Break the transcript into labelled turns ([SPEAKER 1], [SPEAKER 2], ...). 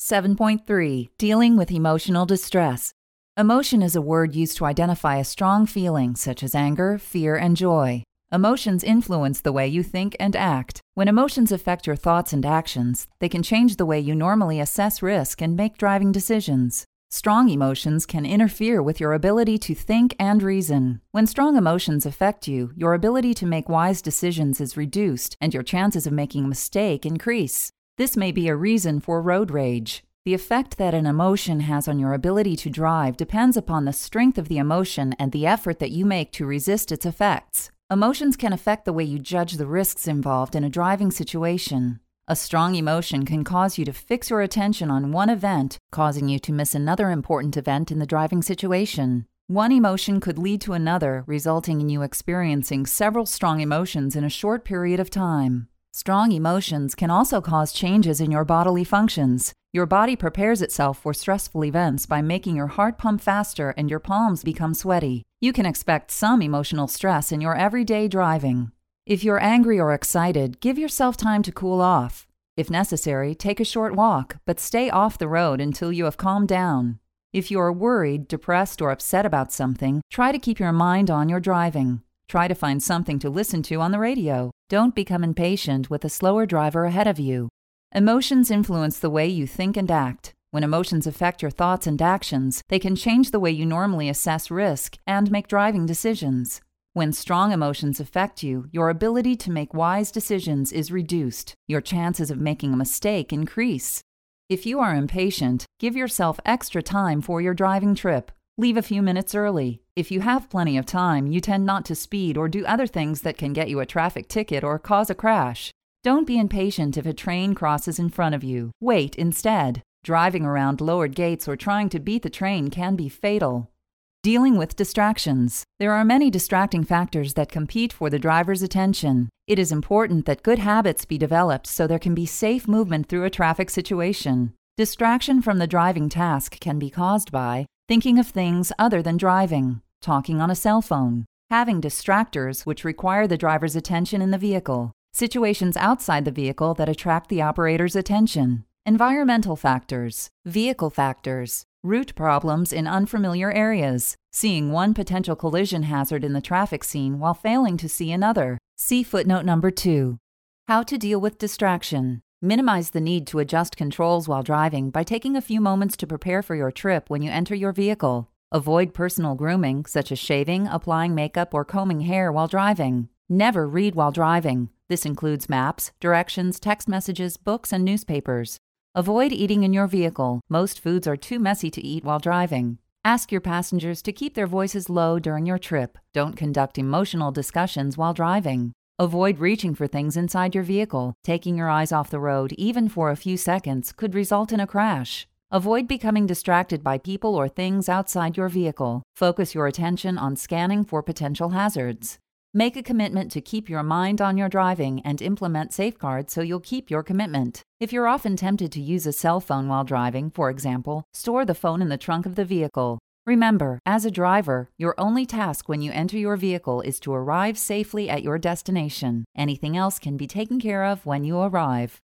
[SPEAKER 1] 7.3 Dealing with Emotional Distress. Emotion is a word used to identify a strong feeling such as anger, fear, and joy. Emotions influence the way you think and act. When emotions affect your thoughts and actions, they can change the way you normally assess risk and make driving decisions. Strong emotions can interfere with your ability to think and reason. When strong emotions affect you, your ability to make wise decisions is reduced and your chances of making a mistake increase. This may be a reason for road rage. The effect that an emotion has on your ability to drive depends upon the strength of the emotion and the effort that you make to resist its effects. Emotions can affect the way you judge the risks involved in a driving situation. A strong emotion can cause you to fix your attention on one event, causing you to miss another important event in the driving situation. One emotion could lead to another, resulting in you experiencing several strong emotions in a short period of time. Strong emotions can also cause changes in your bodily functions. Your body prepares itself for stressful events by making your heart pump faster and your palms become sweaty. You can expect some emotional stress in your everyday driving. If you're angry or excited, give yourself time to cool off. If necessary, take a short walk, but stay off the road until you have calmed down. If you are worried, depressed, or upset about something, try to keep your mind on your driving. Try to find something to listen to on the radio. Don't become impatient with a slower driver ahead of you. Emotions influence the way you think and act. When emotions affect your thoughts and actions, they can change the way you normally assess risk and make driving decisions. When strong emotions affect you, your ability to make wise decisions is reduced. Your chances of making a mistake increase. If you are impatient, give yourself extra time for your driving trip. Leave a few minutes early. If you have plenty of time, you tend not to speed or do other things that can get you a traffic ticket or cause a crash. Don't be impatient if a train crosses in front of you. Wait instead. Driving around lowered gates or trying to beat the train can be fatal. Dealing with distractions. There are many distracting factors that compete for the driver's attention. It is important that good habits be developed so there can be safe movement through a traffic situation. Distraction from the driving task can be caused by thinking of things other than driving, talking on a cell phone, having distractors which require the driver's attention in the vehicle, situations outside the vehicle that attract the operator's attention, environmental factors, vehicle factors, route problems in unfamiliar areas, seeing one potential collision hazard in the traffic scene while failing to see another. See footnote number 2. How to deal with distraction. Minimize the need to adjust controls while driving by taking a few moments to prepare for your trip when you enter your vehicle. Avoid personal grooming, such as shaving, applying makeup, or combing hair while driving. Never read while driving. This includes maps, directions, text messages, books, and newspapers. Avoid eating in your vehicle. Most foods are too messy to eat while driving. Ask your passengers to keep their voices low during your trip. Don't conduct emotional discussions while driving. Avoid reaching for things inside your vehicle. Taking your eyes off the road, even for a few seconds, could result in a crash. Avoid becoming distracted by people or things outside your vehicle. Focus your attention on scanning for potential hazards. Make a commitment to keep your mind on your driving and implement safeguards so you'll keep your commitment. If you're often tempted to use a cell phone while driving, for example, store the phone in the trunk of the vehicle. Remember, as a driver, your only task when you enter your vehicle is to arrive safely at your destination. Anything else can be taken care of when you arrive.